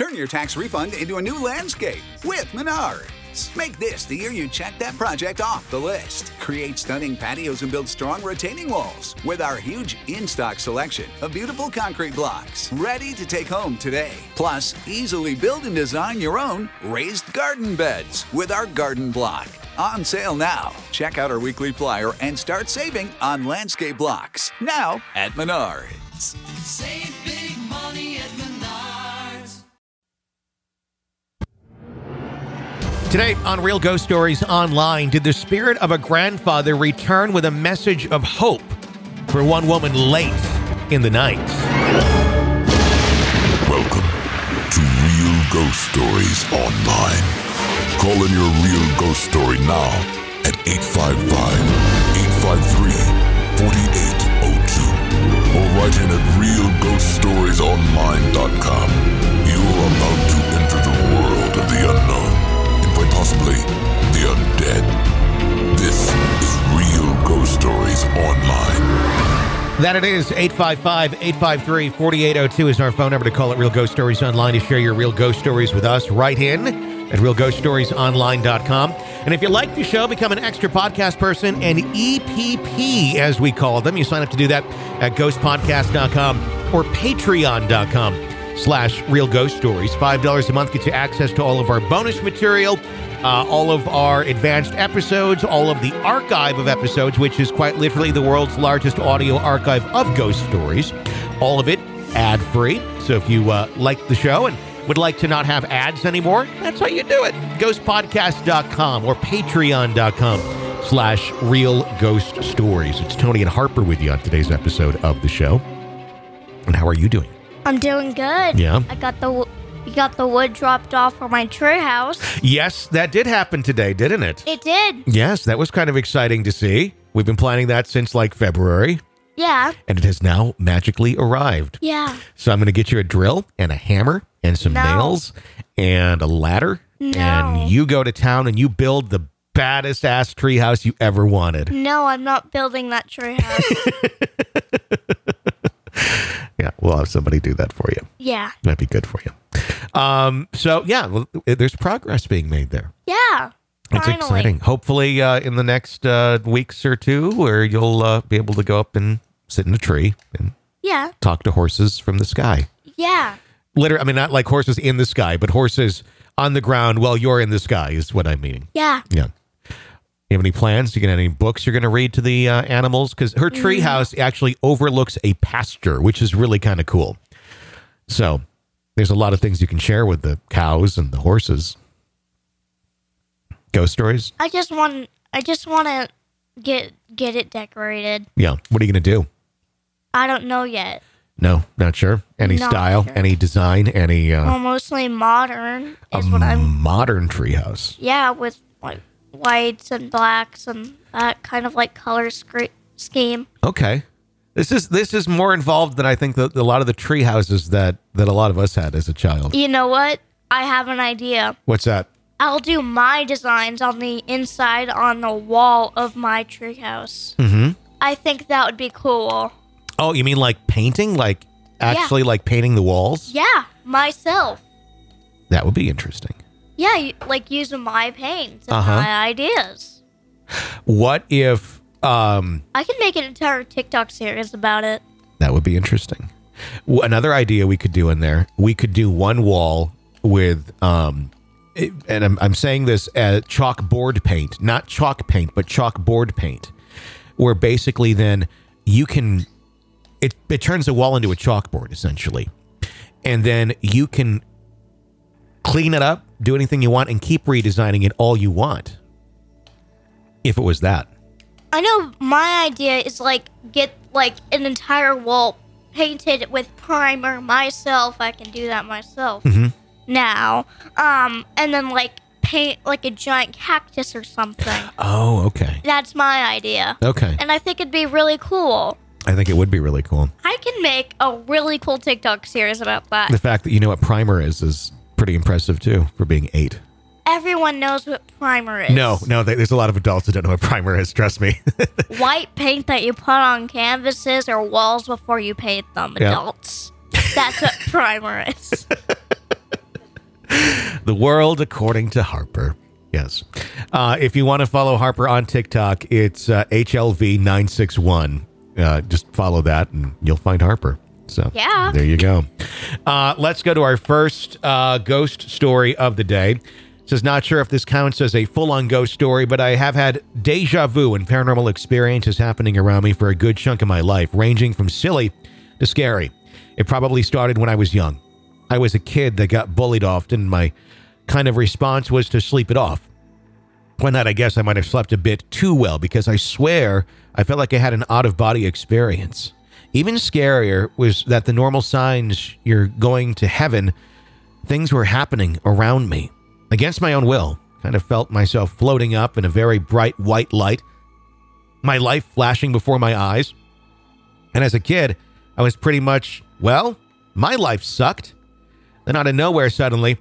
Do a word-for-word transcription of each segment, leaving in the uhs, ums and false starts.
Turn your tax refund into a new landscape with Menards. Make this the year you check that project off the list. Create stunning patios and build strong retaining walls with our huge in-stock selection of beautiful concrete blocks ready to take home today. Plus, easily build and design your own raised garden beds with our garden block. On sale now. Check out our weekly flyer and start saving on landscape blocks. Now at Menards. Save big money at Menards. Today on Real Ghost Stories Online, did the spirit of a grandfather return with a message of hope for one woman late in the night? Welcome to Real Ghost Stories Online. Call in your real ghost story now at eight five five, eight five three, four eight zero two or write in at real ghost stories online dot com. You are about to enter the world of the unknown. Possibly the undead. This is Real Ghost Stories Online. That it is. eight five five, eight five three, four eight zero two is our phone number to call it Real Ghost Stories Online to share your real ghost stories with us. Write in at real ghost stories online dot com. And if you like the show, become an extra podcast person, an E P P as we call them. You sign up to do that at ghost podcast dot com or patreon dot com slash Real Ghost Stories. five dollars a month gets you access to all of our bonus material, uh, all of our advanced episodes, all of the archive of episodes, which is quite literally the world's largest audio archive of ghost stories. All of it ad-free. So if you uh, like the show and would like to not have ads anymore, that's how you do it. ghost podcast dot com or patreon dot com slash Real Ghost Stories. It's Tony and Harper with you on today's episode of the show. And how are you doing? I'm doing good. Yeah. I got the you got the wood dropped off for my tree house. Yes, that did happen today, didn't it? It did. Yes, that was kind of exciting to see. We've been planning that since like February. Yeah. And it has now magically arrived. Yeah. So I'm going to get you a drill and a hammer and some No. nails and a ladder. No. And you go to town and you build the baddest ass treehouse you ever wanted. No, I'm not building that tree house. Yeah, we'll have somebody do that for you. Yeah. That'd be good for you. Um, so, yeah, well, there's progress being made there. Yeah. It's Finally. exciting. Hopefully uh, in the next uh, weeks or two where you'll uh, be able to go up and sit in a tree and Yeah. talk to horses from the sky. Yeah. Literally, I mean, not like horses in the sky, but horses on the ground while you're in the sky is what I'm meaning. Yeah. Yeah. You have any plans? You get any books you're going to read to the uh, animals? Because her tree house actually overlooks a pasture, which is really kind of cool. So there's a lot of things you can share with the cows and the horses. Ghost stories? I just want I just want to get get it decorated. Yeah. What are you going to do? I don't know yet. No, not sure. Any Not style, sure. any design, any uh, Well, mostly modern is a what I'm. modern treehouse. Yeah, with like whites and blacks and that kind of like color scre- scheme. Okay. This is this is more involved than I think that a lot of the tree houses that, that a lot of us had as a child. You know what? I have an idea. What's that? I'll do my designs on the inside on the wall of my treehouse. Mm-hmm. I think that would be cool. Oh, you mean like painting? Like actually like painting the walls? Yeah, myself. That would be interesting. Yeah, you, like using my paints and Uh-huh. my ideas. What if um I can make an entire TikTok series about it. that would be interesting. W- Another idea we could do in there, we could do one wall with um it- and I'm I'm saying this as chalkboard paint, not chalk paint, but chalkboard paint. Where basically then you can it it turns the wall into a chalkboard essentially. And then you can clean it up, do anything you want, and keep redesigning it all you want. If it was that. I know my idea is like get like an entire wall painted with primer myself. I can do that myself Mm-hmm. now. Um, and then like paint like a giant cactus or something. Oh, okay. That's my idea. Okay. And I think it'd be really cool. I think it would be really cool. I can make a really cool TikTok series about that. The fact that you know what primer is is pretty impressive too for being eight. Everyone knows what primer is. No, no, there's a lot of adults who don't know what primer is. Trust me. White paint that you put on canvases or walls before you paint them. Yeah. Adults. That's what primer is. The world according to Harper. Yes. Uh, if you want to follow Harper on TikTok, it's uh, H L V nine six one. Uh, just follow that and you'll find Harper. So Yeah. there you go. Uh, let's go to our first uh, ghost story of the day. It says, not sure if this counts as a full-on ghost story, but I have had deja vu and paranormal experiences happening around me for a good chunk of my life, ranging from silly to scary. It probably started when I was young. I was a kid that got bullied often. My kind of response was to sleep it off. One night, I guess I might have slept a bit too well because I swear I felt like I had an out-of-body experience. Even scarier was that the normal signs you're going to heaven, things were happening around me. Against my own will, kind of felt myself floating up in a very bright white light, my life flashing before my eyes. And as a kid, I was pretty much, well, my life sucked. Then out of nowhere, suddenly,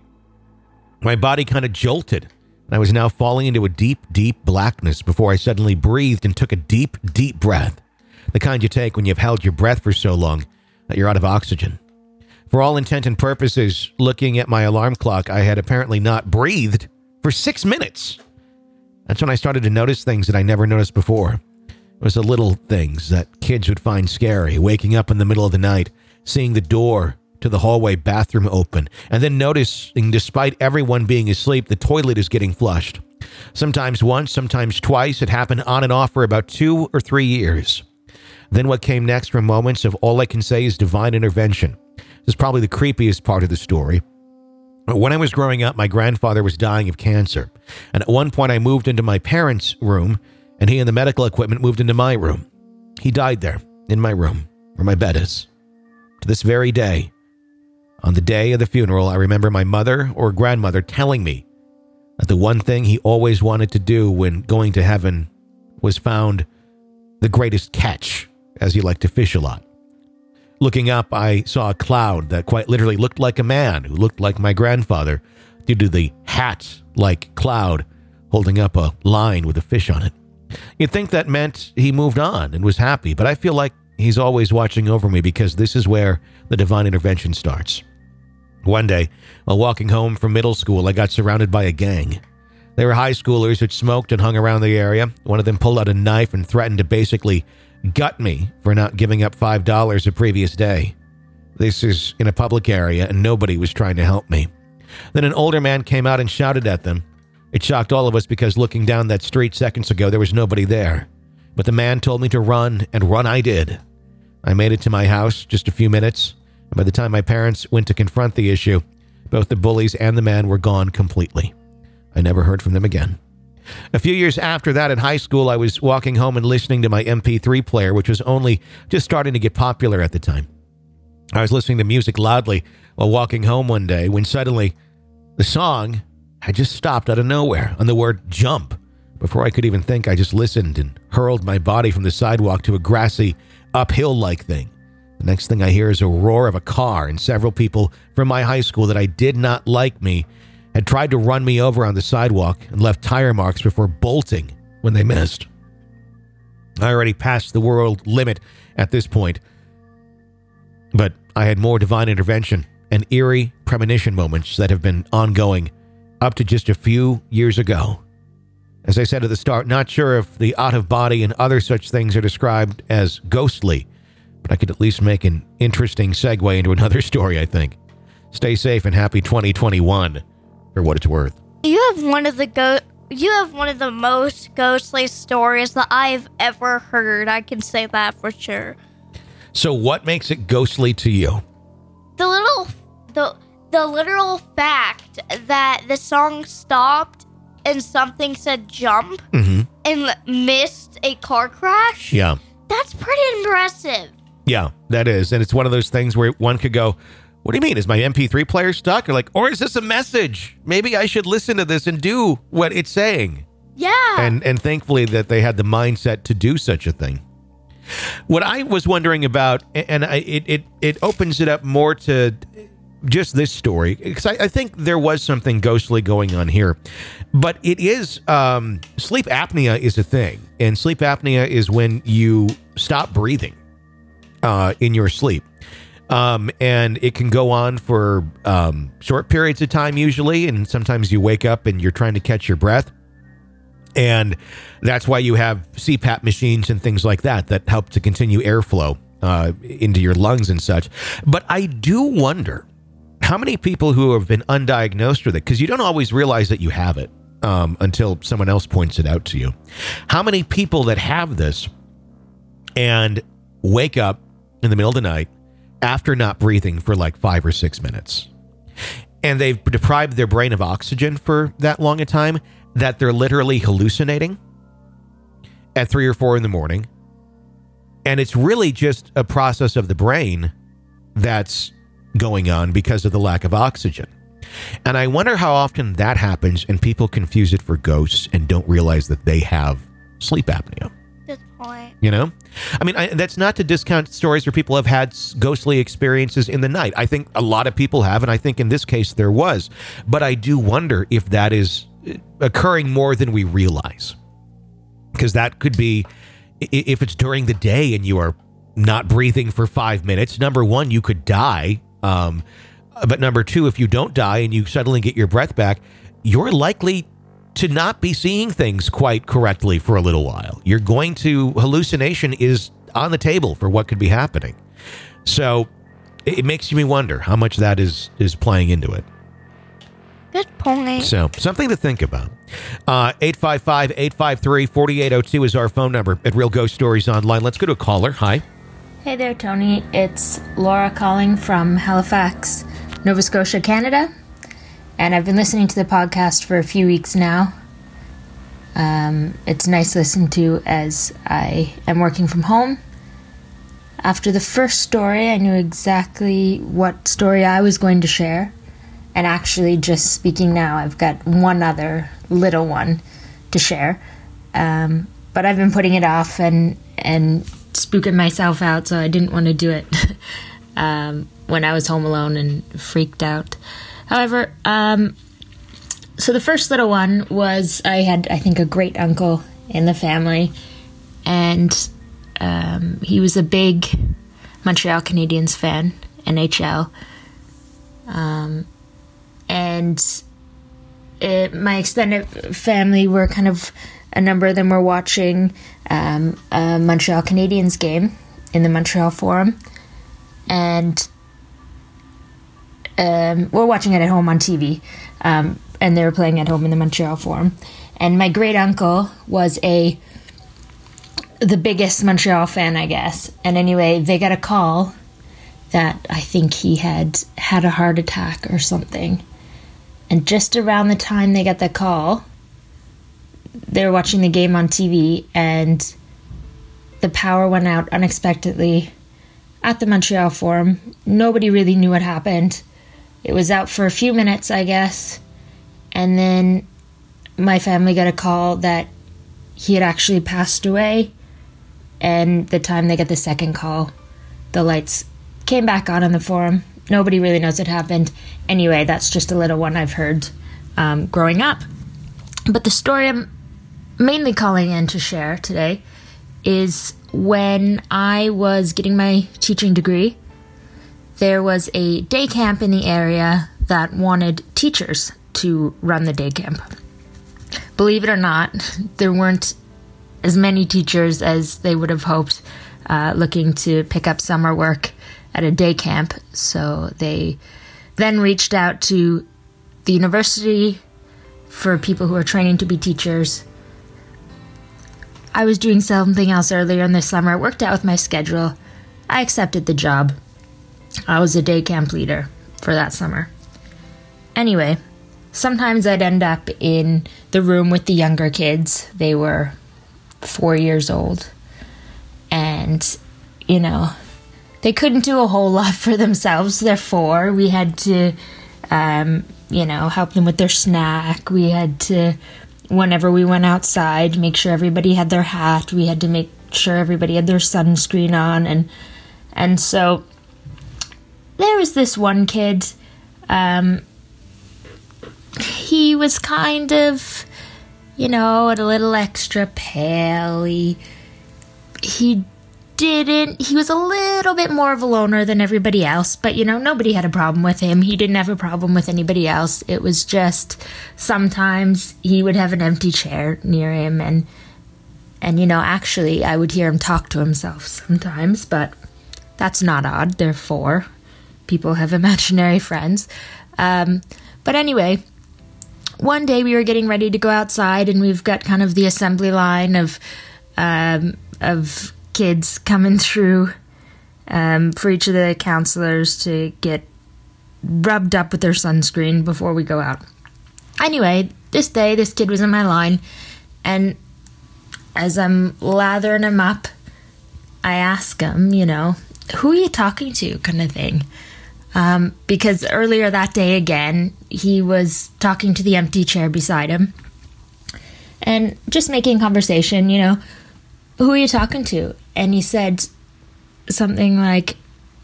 my body kind of jolted. And I was now falling into a deep, deep blackness before I suddenly breathed and took a deep, deep breath. The kind you take when you've held your breath for so long that you're out of oxygen. For all intent and purposes, looking at my alarm clock, I had apparently not breathed for six minutes. That's when I started to notice things that I never noticed before. It was the little things that kids would find scary, waking up in the middle of the night, seeing the door to the hallway bathroom open, and then noticing, despite everyone being asleep, the toilet is getting flushed. Sometimes once, sometimes twice. It happened on and off for about two or three years. Then what came next were moments of all I can say is divine intervention. This is probably the creepiest part of the story. When I was growing up, my grandfather was dying of cancer. And at one point, I moved into my parents' room, and he and the medical equipment moved into my room. He died there, in my room, where my bed is. To this very day, on the day of the funeral, I remember my mother or grandmother telling me that the one thing he always wanted to do when going to heaven was found the greatest catch, as he liked to fish a lot. Looking up, I saw a cloud that quite literally looked like a man who looked like my grandfather due to the hat-like cloud holding up a line with a fish on it. You'd think that meant he moved on and was happy, but I feel like he's always watching over me because this is where the divine intervention starts. One day, while walking home from middle school, I got surrounded by a gang. They were high schoolers who'd smoked and hung around the area. One of them pulled out a knife and threatened to basically gut me for not giving up five dollars the previous day. This is in a public area and nobody was trying to help me. Then an older man came out and shouted at them. It shocked all of us because looking down that street seconds ago, there was nobody there. But the man told me to run, and run I did. I made it to my house just a few minutes, and by the time my parents went to confront the issue, both the bullies and the man were gone completely. I never heard from them again. A few years after that, in high school, I was walking home and listening to my M P three player, which was only just starting to get popular at the time. I was listening to music loudly while walking home one day when suddenly the song had just stopped out of nowhere on the word jump. Before I could even think, I just listened and hurled my body from the sidewalk to a grassy, uphill-like thing. The next thing I hear is a roar of a car, and several people from my high school that I did not like me had tried to run me over on the sidewalk and left tire marks before bolting when they missed. I already passed the world limit at this point, but I had more divine intervention and eerie premonition moments that have been ongoing up to just a few years ago. As I said at the start, not sure if the out-of-body and other such things are described as ghostly, but I could at least make an interesting segue into another story, I think. Stay safe and happy twenty twenty-one. For what it's worth. You have one of the go. You have one of the most ghostly stories that I've ever heard. I can say that for sure. So, what makes it ghostly to you? The little, the the literal fact that the song stopped and something said jump mm-hmm. and missed a car crash. Yeah, that's pretty impressive. Yeah, that is, and it's one of those things where one could go, what do you mean? Is my M P three player stuck? Or like, or is this a message? Maybe I should listen to this and do what it's saying. Yeah. And and thankfully that they had the mindset to do such a thing. What I was wondering about, and I, it, it, it opens it up more to just this story, because I, I think there was something ghostly going on here. But it is, um, sleep apnea is a thing. And sleep apnea is when you stop breathing uh, in your sleep. Um, and it can go on for um, short periods of time usually, and sometimes you wake up and you're trying to catch your breath. And that's why you have C PAP machines and things like that that help to continue airflow uh, into your lungs and such. But I do wonder how many people who have been undiagnosed with it, because you don't always realize that you have it um, until someone else points it out to you. How many people that have this and wake up in the middle of the night after not breathing for like five or six minutes, and they've deprived their brain of oxygen for that long a time that they're literally hallucinating at three or four in the morning. And it's really just a process of the brain that's going on because of the lack of oxygen. And I wonder how often that happens and people confuse it for ghosts and don't realize that they have sleep apnea. Good point. You know, I mean, I, that's not to discount stories where people have had ghostly experiences in the night. I think a lot of people have, and I think in this case there was. But I do wonder if that is occurring more than we realize, because that could be, if it's during the day and you are not breathing for five minutes, number one, you could die. Um, but number two, if you don't die and you suddenly get your breath back, you're likely to not be seeing things quite correctly for a little while. You're going to, hallucination is on the table for what could be happening. So it, it makes me wonder how much that is, is playing into it. Good point. So something to think about. Uh, eight five five, eight five three, four eight zero two is our phone number at Real Ghost Stories Online. Let's go to a caller. Hi. Hey there, Tony. It's Laura calling from Halifax, Nova Scotia, Canada. And I've been listening to the podcast for a few weeks now. Um, it's nice to listen to as I am working from home. After the first story, I knew exactly what story I was going to share. And actually, just speaking now, I've got one other little one to share. Um, but I've been putting it off and, and spooking myself out, so I didn't want to do it um, when I was home alone and freaked out. However, um, so the first little one was, I had, I think, a great uncle in the family, and um, he was a big Montreal Canadiens fan, N H L. Um, and it, my extended family were kind of, a number of them were watching um, a Montreal Canadiens game in the Montreal Forum, and Um, we're watching it at home on T V, um, and they were playing at home in the Montreal Forum. And my great uncle was a the biggest Montreal fan, I guess. And anyway, they got a call that I think he had had a heart attack or something. And just around the time they got the call, they were watching the game on T V, and the power went out unexpectedly at the Montreal Forum. Nobody really knew what happened. It was out for a few minutes, I guess, and then my family got a call that he had actually passed away, and the time they got the second call, the lights came back on in the forum. Nobody really knows what happened. Anyway, that's just a little one I've heard um, growing up. But the story I'm mainly calling in to share today is when I was getting my teaching degree, there was a day camp in the area that wanted teachers to run the day camp. Believe it or not, there weren't as many teachers as they would have hoped uh, looking to pick up summer work at a day camp. So they then reached out to the university for people who are training to be teachers. I was doing something else earlier in the summer. It worked out with my schedule. I accepted the job. I was a day camp leader for that summer. Anyway, sometimes I'd end up in the room with the younger kids. They were four years old. And, you know, they couldn't do a whole lot for themselves. They're four. We had to, um, you know, help them with their snack. We had to, whenever we went outside, make sure everybody had their hat. We had to make sure everybody had their sunscreen on. And, and so there was this one kid, um, he was kind of, you know, a little extra pale. He, he didn't, he was a little bit more of a loner than everybody else, but you know, nobody had a problem with him. He didn't have a problem with anybody else. It was just sometimes he would have an empty chair near him, and and you know, actually I would hear him talk to himself sometimes, but that's not odd. They're four. People have imaginary friends. Um, but anyway, one day we were getting ready to go outside, and we've got kind of the assembly line of um, of kids coming through um, for each of the counselors to get rubbed up with their sunscreen before we go out. Anyway, this day, this kid was in my line, and as I'm lathering him up, I ask him, you know, who are you talking to, kind of thing. Um, because earlier that day again, he was talking to the empty chair beside him and just making conversation, you know, who are you talking to? And he said something like,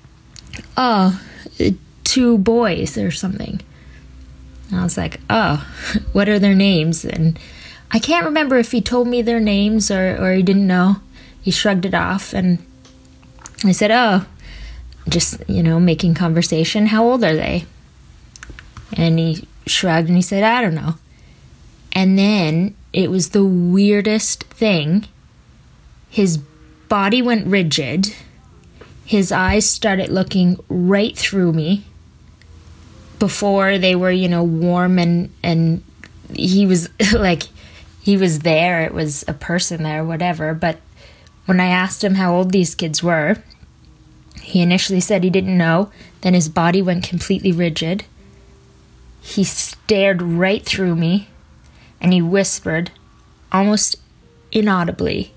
oh, two boys or something. And I was like, oh, what are their names? And I can't remember if he told me their names or, or he didn't know. He shrugged it off, and I said, oh, just, you know, making conversation. How old are they? And he shrugged and he said, I don't know. And then it was the weirdest thing. His body went rigid. His eyes started looking right through me. Before they were, you know, warm, and, and he was like, he was there. It was a person there, whatever. But when I asked him how old these kids were, he initially said he didn't know. Then his body went completely rigid. He stared right through me, and he whispered, almost inaudibly,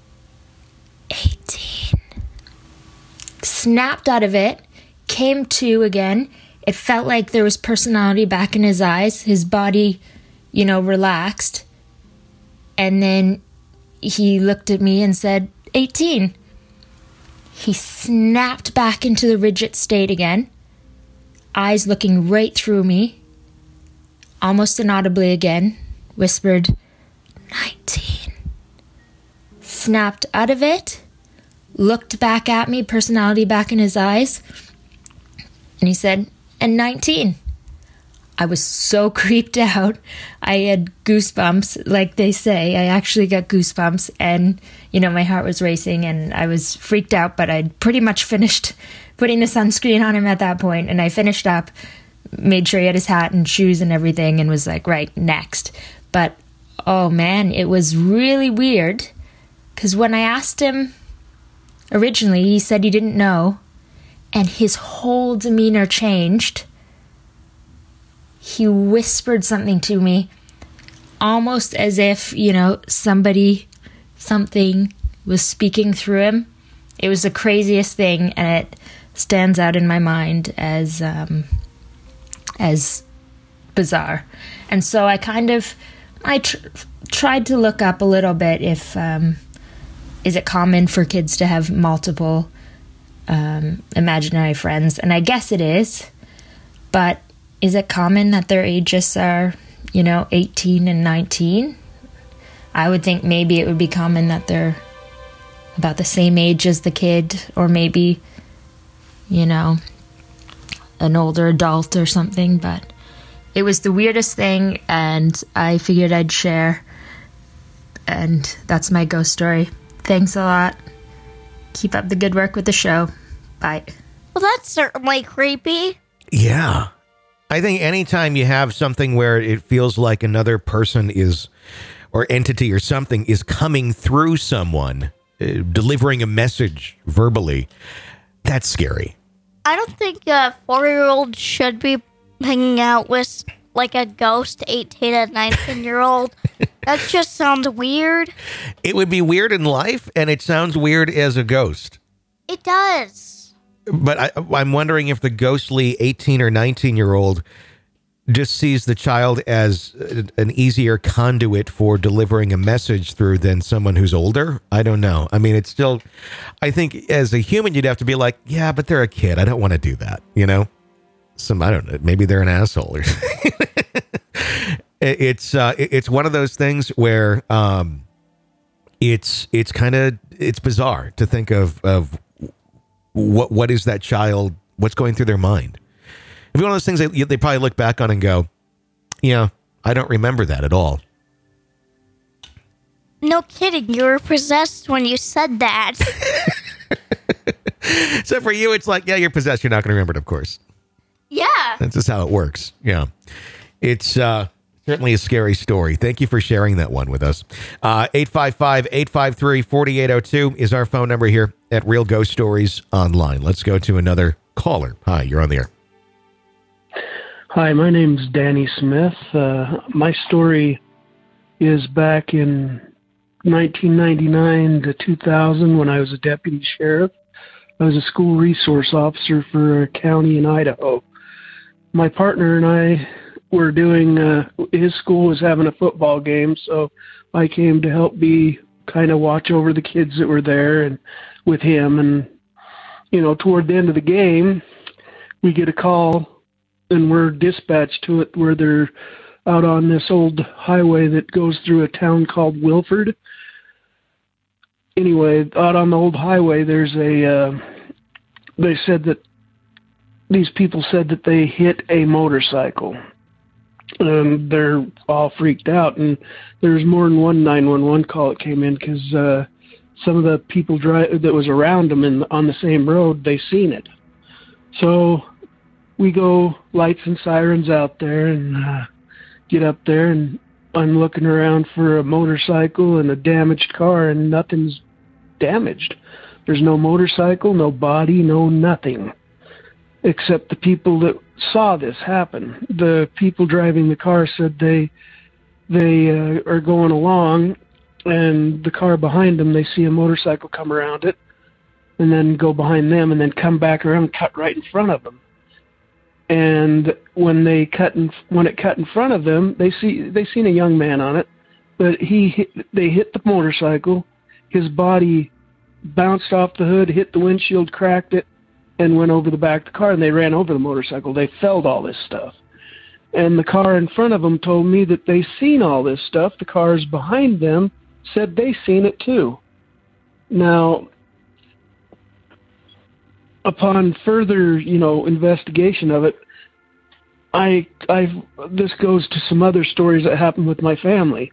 eighteen. Snapped out of it, came to again. It felt like there was personality back in his eyes. His body, you know, relaxed. And then he looked at me and said, eighteen. He snapped back into the rigid state again, eyes looking right through me, almost inaudibly again, whispered, nineteen. Snapped out of it, looked back at me, personality back in his eyes, and he said, and nineteen. I was so creeped out. I had goosebumps, like they say. I actually got goosebumps, and, you know, my heart was racing, and I was freaked out, but I'd pretty much finished putting the sunscreen on him at that point, and I finished up, made sure he had his hat and shoes and everything, and was like, right, next. But, oh man, it was really weird, because when I asked him originally, he said he didn't know, and his whole demeanor changed. He whispered something to me, almost as if, you know, somebody, something was speaking through him. It was the craziest thing, and it stands out in my mind as um, as bizarre. And so I kind of, I tr- tried to look up a little bit if, um, is it common for kids to have multiple um, imaginary friends? And I guess it is, but is it common that their ages are, you know, eighteen and nineteen? I would think maybe it would be common that they're about the same age as the kid, or maybe, you know, an older adult or something. But it was the weirdest thing, and I figured I'd share. And that's my ghost story. Thanks a lot. Keep up the good work with the show. Bye. Well, that's certainly creepy. Yeah. I think anytime you have something where it feels like another person is, or entity or something is coming through someone, uh, delivering a message verbally, that's scary. I don't think a four-year-old should be hanging out with, like, a ghost eighteen and nineteen-year-old. That just sounds weird. It would be weird in life, and it sounds weird as a ghost. It does. But I, I'm wondering if the ghostly eighteen or nineteen-year-old just sees the child as an easier conduit for delivering a message through than someone who's older. I don't know. I mean, it's still, I think as a human, you'd have to be like, yeah, but they're a kid. I don't want to do that, you know? Some, I don't know, maybe they're an asshole or something. It's, uh, it's one of those things where um, it's, it's kind of it's bizarre to think of of what what is that child, what's going through their mind. It's one of those things they, they probably look back on and go, yeah, I don't remember that at all. No kidding, you were possessed when you said that. So for you, it's like, yeah, you're possessed. You're not going to remember it, of course. Yeah. That's just how it works. Yeah. It's uh, certainly a scary story. Thank you for sharing that one with us. Uh, eight five five, eight five three, four eight zero two is our phone number here at Real Ghost Stories Online. Let's go to another caller. Hi, you're on the air. Hi, my name's Danny Smith. Uh, my story is back in nineteen ninety-nine to two thousand when I was a deputy sheriff. I was a school resource officer for a county in Idaho. My partner and I were doing, uh, his school was having a football game, so I came to help be kind of watch over the kids that were there and with him. And, you know, toward the end of the game, we get a call and we're dispatched to it where they're out on this old highway that goes through a town called Wilford. Anyway, out on the old highway, there's a, uh, they said that, these people said that they hit a motorcycle. And they're all freaked out. And there's more than one nine one one call that came in because uh, some of the people dri- that was around them in, on the same road, they seen it. So we go lights and sirens out there and uh, get up there, and I'm looking around for a motorcycle and a damaged car, and nothing's damaged. There's no motorcycle, no body, no nothing, except the people that saw this happen. The people driving the car said they they uh, are going along, and the car behind them, they see a motorcycle come around it, and then go behind them, and then come back around and cut right in front of them. And when they cut in, when it cut in front of them, they see they seen a young man on it, but he hit, they hit the motorcycle. His body bounced off the hood, hit the windshield, cracked it, and went over the back of the car. And they ran over the motorcycle. They felled all this stuff. And the car in front of them told me that they seen all this stuff. The cars behind them said they seen it too. Now, upon further, you know, investigation of it, I, I, this goes to some other stories that happened with my family.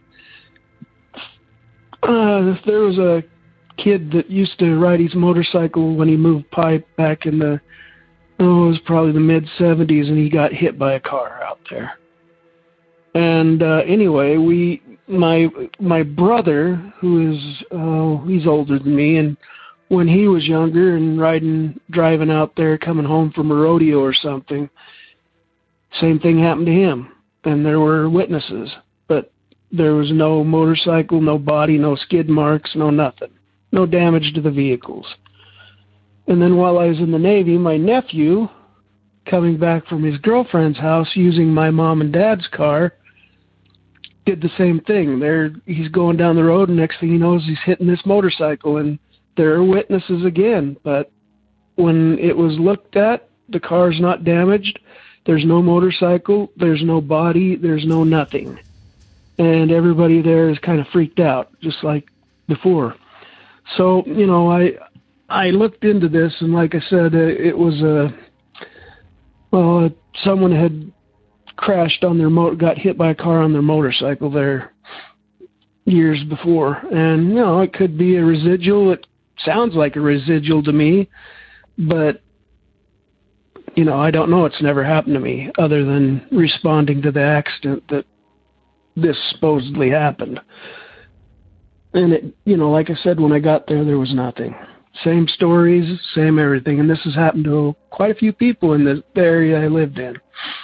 Uh, there was a kid that used to ride his motorcycle when he moved pipe back in the, oh, it was probably the mid seventies, and he got hit by a car out there. And uh, anyway, we, my, my brother, who is, uh, he's older than me, and when he was younger and riding, driving out there, coming home from a rodeo or something, same thing happened to him. And there were witnesses, but there was no motorcycle, no body, no skid marks, no nothing. No damage to the vehicles. And then while I was in the Navy, my nephew, coming back from his girlfriend's house using my mom and dad's car, did the same thing. There, he's going down the road, and next thing he knows, he's hitting this motorcycle, and there are witnesses again. But when it was looked at, the car's not damaged. There's no motorcycle. There's no body. There's no nothing. And everybody there is kind of freaked out, just like before. So, you know, I I looked into this, and like I said, uh, it was a, well, uh, someone had crashed on their motor, got hit by a car on their motorcycle there years before. And, you know, it could be a residual. It sounds like a residual to me, but, you know, I don't know. It's never happened to me other than responding to the accident that this supposedly happened. And, it, you know, like I said, when I got there, there was nothing. Same stories, same everything. And this has happened to quite a few people in the area I lived in.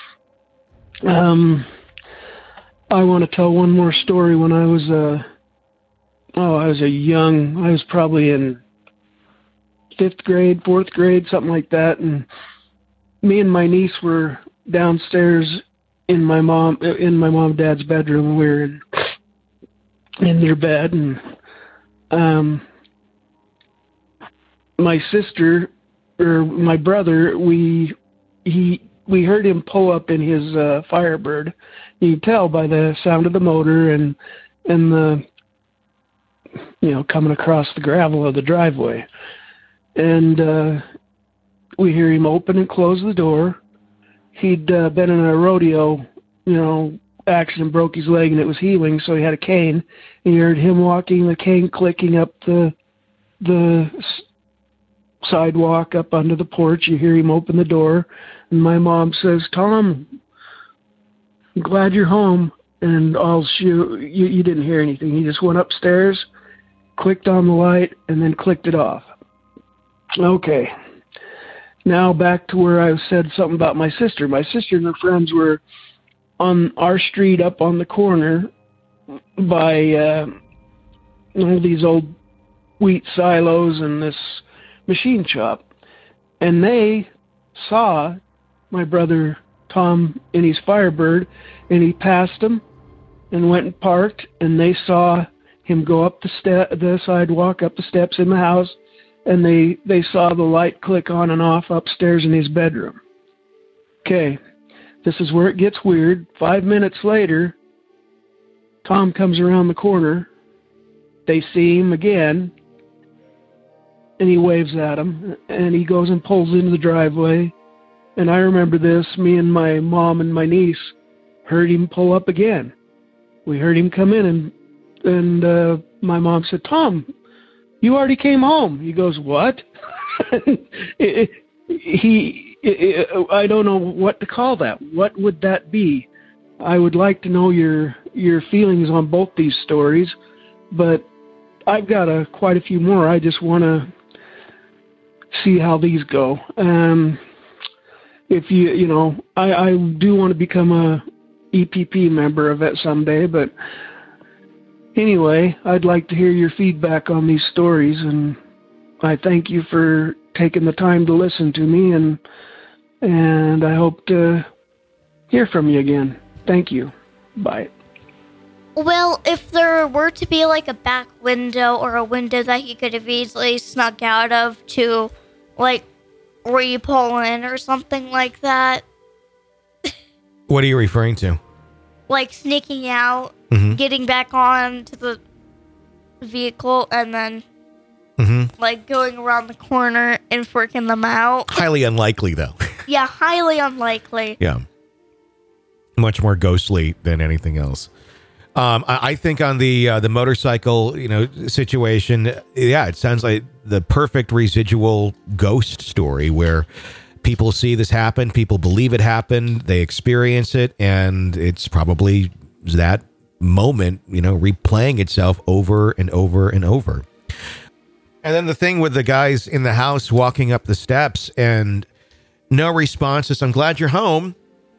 Um, I want to tell one more story. When I was, uh, oh, I was a young, I was probably in fifth grade, fourth grade, something like that. And me and my niece were downstairs in my mom, in my mom and dad's bedroom. We were in, in their bed, and um, my sister or my brother, we he we heard him pull up in his uh, Firebird. You could tell by the sound of the motor and and the you know, coming across the gravel of the driveway. And uh, we hear him open and close the door. He'd uh, been in a rodeo, you know, accident, broke his leg, and it was healing, so he had a cane. And you heard him walking, the cane clicking up the the s- sidewalk up under the porch. You hear him open the door, and my mom says, "Tom, I'm glad you're home." And all she, you, you didn't hear anything. He just went upstairs, clicked on the light, and then clicked it off. Okay. Now back to where I said something about my sister. My sister and her friends were on our street up on the corner by uh, all these old wheat silos and this machine shop. And they saw my brother Tom in his Firebird, and he passed them and went and parked, and they saw him go up the ste- the sidewalk, up the steps in the house, and they, they saw the light click on and off upstairs in his bedroom. Okay, this is where it gets weird. Five minutes later, Tom comes around the corner. They see him again, and he waves at him, and he goes and pulls into the driveway. And I remember this, me and my mom and my niece heard him pull up again. We heard him come in, and and uh, my mom said, "Tom, you already came home." He goes, "What?" it, he, it, I don't know what to call that. What would that be? I would like to know your your feelings on both these stories, but I've got a, quite a few more. I just want to see how these go. Um, if you, you know, I, I do want to become a E P P member of it someday, but anyway, I'd like to hear your feedback on these stories, and I thank you for taking the time to listen to me, and and I hope to hear from you again. Thank you. Bye. Well, if there were to be like a back window or a window that he could have easily snuck out of to like re-pull in or something like that. What are you referring to? Like sneaking out, Mm-hmm. getting back on to the vehicle, and then Mm-hmm. like going around the corner and freaking them out. Highly unlikely, though. Yeah, highly unlikely. Yeah. Much more ghostly than anything else. Um, I, I think on the uh, the motorcycle, you know, situation, yeah, it sounds like the perfect residual ghost story where people see this happen, people believe it happened, they experience it, and it's probably that moment, you know, replaying itself over and over and over. And then the thing with the guys in the house walking up the steps and no responses. I'm glad you're home.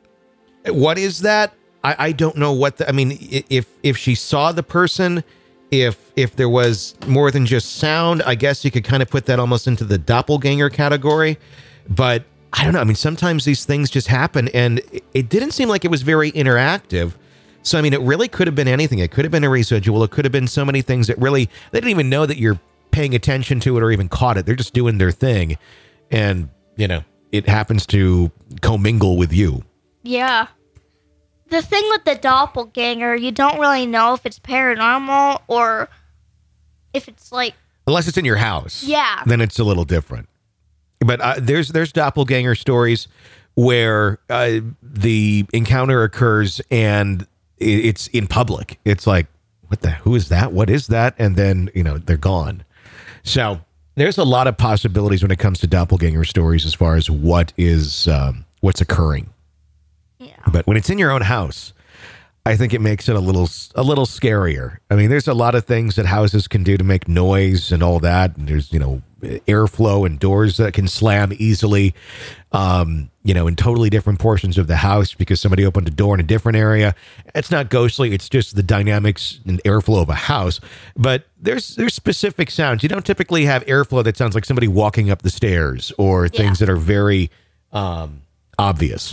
What is that? I, I don't know what the, I mean, if, if she saw the person, if, if there was more than just sound, I guess you could kind of put that almost into the doppelganger category, but I don't know. I mean, sometimes these things just happen, and it, it didn't seem like it was very interactive. So, I mean, it really could have been anything. It could have been a residual. It could have been so many things that really, they didn't even know that you're paying attention to it or even caught it. They're just doing their thing. And, you know, it happens to commingle with you. Yeah. The thing with the doppelganger, you don't really know if it's paranormal or if it's like... Unless it's in your house. Yeah. Then it's a little different. But uh, there's there's doppelganger stories where uh, the encounter occurs and it's in public. It's like, what the, who is that? What is that? And then, you know, they're gone. So there's a lot of possibilities when it comes to doppelganger stories as far as what is, um, what's occurring. Yeah. But when it's in your own house, I think it makes it a little, a little scarier. I mean, there's a lot of things that houses can do to make noise and all that. And there's, you know, airflow and doors that can slam easily, um, you know, in totally different portions of the house because somebody opened a door in a different area. It's not ghostly. It's just the dynamics and airflow of a house. But there's there's specific sounds. You don't typically have airflow that sounds like somebody walking up the stairs or things Yeah. that are very um, obvious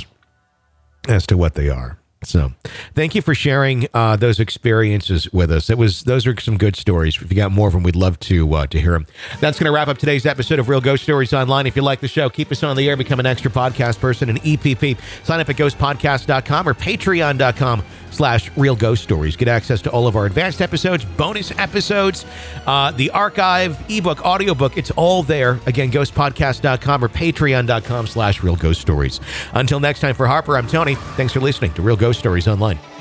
as to what they are. So thank you for sharing uh, those experiences with us. It was Those are some good stories. If you got more of them, we'd love to uh, to hear them. That's going to wrap up today's episode of Real Ghost Stories Online. If you like the show, keep us on the air, become an extra podcast person, an E P P. Sign up at ghost podcast dot com or patreon dot com slash Real Ghost Stories. Get access to all of our advanced episodes, bonus episodes, uh, the archive, ebook, audiobook. It's all there. Again, ghost podcast dot com or patreon.com slash Real Ghost Stories. Until next time, for Harper, I'm Tony. Thanks for listening to Real Ghost Stories Online.